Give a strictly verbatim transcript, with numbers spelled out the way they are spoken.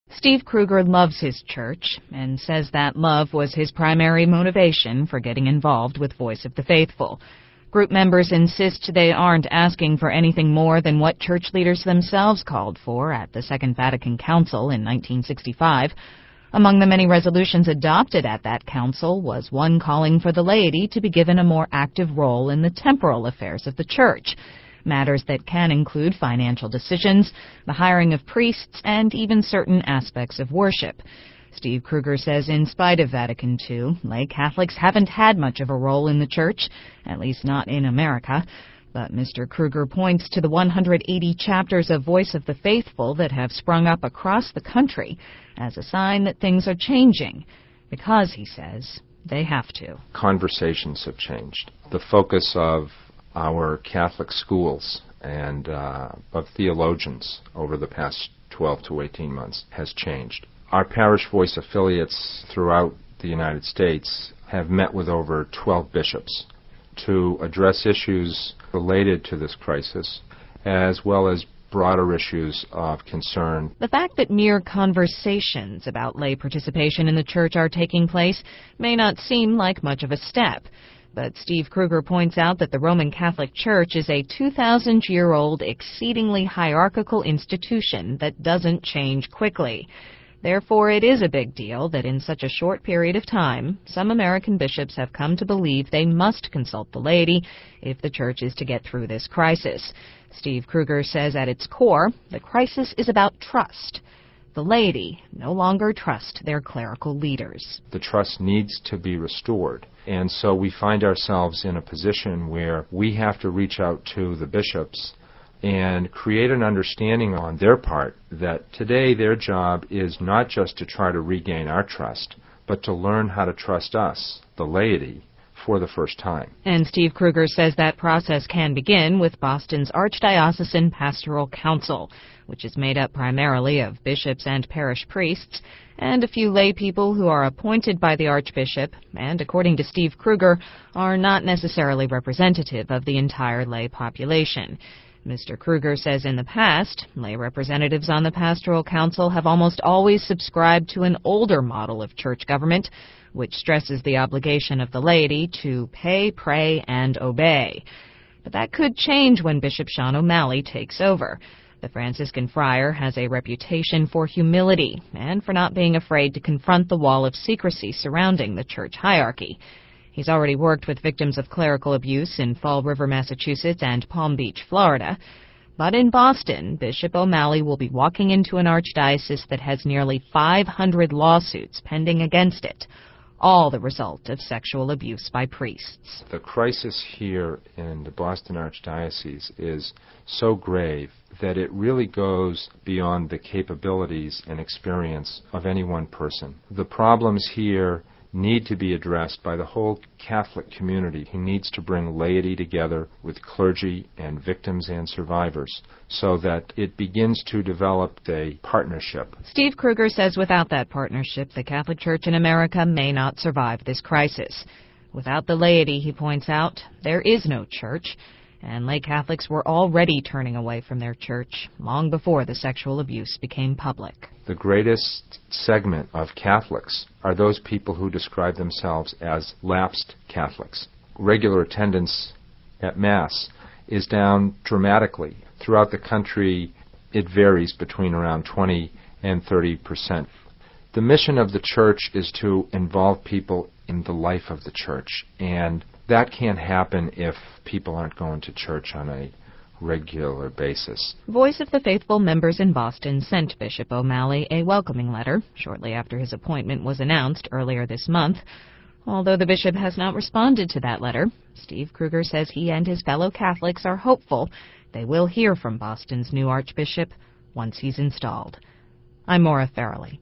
Steve Kruger loves his church and says that love was his primary motivation for getting involved with Voice of the Faithful. Group members insist they aren't asking for anything more than what church leaders themselves called for at the Second Vatican Council in nineteen sixty-five. Among the many resolutions adopted at that council was one calling for the laity to be given a more active role in the temporal affairs of the church, matters that can include financial decisions, the hiring of priests, and even certain aspects of worship. Steve Kruger says in spite of Vatican Two, lay Catholics haven't had much of a role in the church, at least not in America. But Mister Kruger points to the one hundred eighty chapters of Voice of the Faithful that have sprung up across the country as a sign that things are changing, because, he says, they have to. Conversations have changed. The focus of our Catholic schools and uh, of theologians over the past twelve to eighteen months has changed. Our Parish Voice affiliates throughout the United States have met with over twelve bishops to address issues related to this crisis, as well as broader issues of concern. The fact that mere conversations about lay participation in the church are taking place may not seem like much of a step, but Steve Kruger points out that the Roman Catholic Church is a two thousand year old, exceedingly hierarchical institution that doesn't change quickly. Therefore, it is a big deal that in such a short period of time, some American bishops have come to believe they must consult the laity if the church is to get through this crisis. Steve Kruger says at its core, the crisis is about trust. The laity no longer trust their clerical leaders. The trust needs to be restored, and so we find ourselves in a position where we have to reach out to the bishops and create an understanding on their part that today their job is not just to try to regain our trust, but to learn how to trust us, the laity, for the first time. And Steve Kruger says that process can begin with Boston's Archdiocesan Pastoral Council, which is made up primarily of bishops and parish priests, and a few lay people who are appointed by the Archbishop, and according to Steve Kruger, are not necessarily representative of the entire lay population. Mister Kruger says in the past, lay representatives on the Pastoral Council have almost always subscribed to an older model of church government, which stresses the obligation of the laity to pay, pray, and obey. But that could change when Bishop Sean O'Malley takes over. The Franciscan friar has a reputation for humility and for not being afraid to confront the wall of secrecy surrounding the church hierarchy. He's already worked with victims of clerical abuse in Fall River, Massachusetts, and Palm Beach, Florida. But in Boston, Bishop O'Malley will be walking into an archdiocese that has nearly five hundred lawsuits pending against it, all the result of sexual abuse by priests. The crisis here in the Boston Archdiocese is so grave that it really goes beyond the capabilities and experience of any one person. The problems here need to be addressed by the whole Catholic community, who needs to bring laity together with clergy and victims and survivors so that it begins to develop a partnership. Steve Kruger says without that partnership, the Catholic Church in America may not survive this crisis. Without the laity, he points out, there is no church, and lay Catholics were already turning away from their church long before the sexual abuse became public. The greatest segment of Catholics are those people who describe themselves as lapsed Catholics. Regular attendance at Mass is down dramatically. Throughout the country, it varies between around twenty and thirty percent. The mission of the church is to involve people in the life of the church, and that can't happen if people aren't going to church on a regular basis. Voice of the Faithful members in Boston sent Bishop O'Malley a welcoming letter shortly after his appointment was announced earlier this month. Although the bishop has not responded to that letter, Steve Kruger says he and his fellow Catholics are hopeful they will hear from Boston's new archbishop once he's installed. I'm Maura Farrelly.